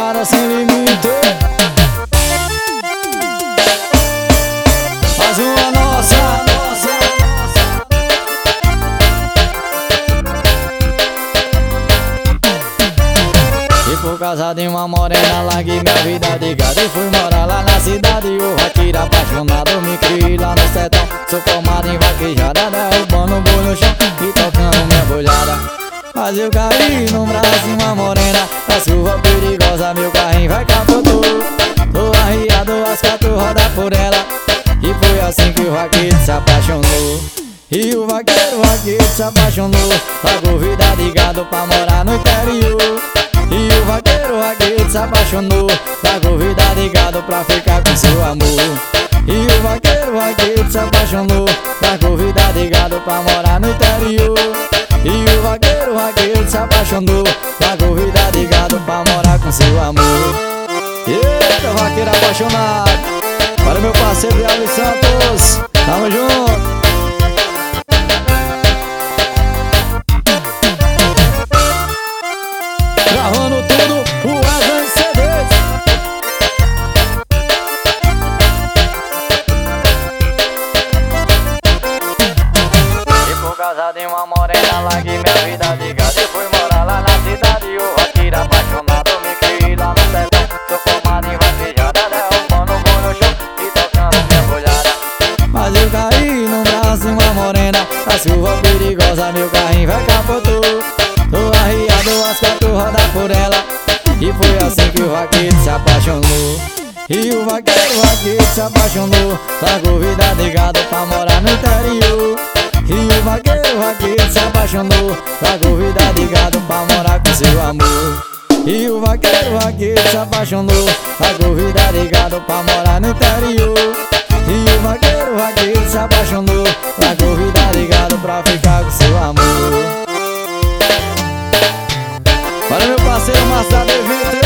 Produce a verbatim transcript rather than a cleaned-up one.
mulherada sem limite. Mais uma nossa. E por causa de uma morena larguei minha vida de gado e fui morar lá na cidade. O vaqueiro apaixonado me criei lá no sertão. Sou formado em vaquejada, derrubando o boi no chão e tocando minha bolhada. Mas eu caí num braço de uma morena, a chuva perigosa, meu carrinho vai capotou. Tô arriado, as quatro rodas por ela, e foi assim que o vaqueiro se apaixonou. E o vaqueiro, o vaqueiro se apaixonou, pagou vida de gado pra morar no interior. E o vaqueiro, o vaqueiro se apaixonou, pagou vida de gado pra ficar com seu amor. E o vaqueiro, o vaqueiro se apaixonou, pagou vida de gado pra morar no interior. E o vaqueiro, o vaqueiro se apaixonou, pagou vida de gado pra morar com seu amor. Eita, vaqueiro apaixonado, para meu parceiro Elvis Santos, tamo junto. Gravando tudo, o Wesley C Ds. E por causa de uma morena larguei minha vida de gado e fui morar lá na cidade. O vaqueiro apaixonado me criei lá no sertão. Sou formado em vaquejada, derrubando o boi no chão e tocando minha bolhada. Mas eu caí num braço de uma morena, a chuva perigosa, meu carrinho vai capotou. Tô arriado, as quatro rodas por ela, e foi assim que o vaqueiro se apaixonou. E o vaqueiro, o vaqueiro se apaixonou, pagou vida de gado pra morar no interior. E o vaqueiro, o vaqueiro se apaixonou, pagou vida de gado pra morar com seu amor. E o vaqueiro, o vaqueiro se apaixonou, pagou vida de gado pra morar no interior. E o vaqueiro, o vaqueiro se apaixonou, pagou vida de gado pra ficar com seu amor. Para meu parceiro Massa D V T.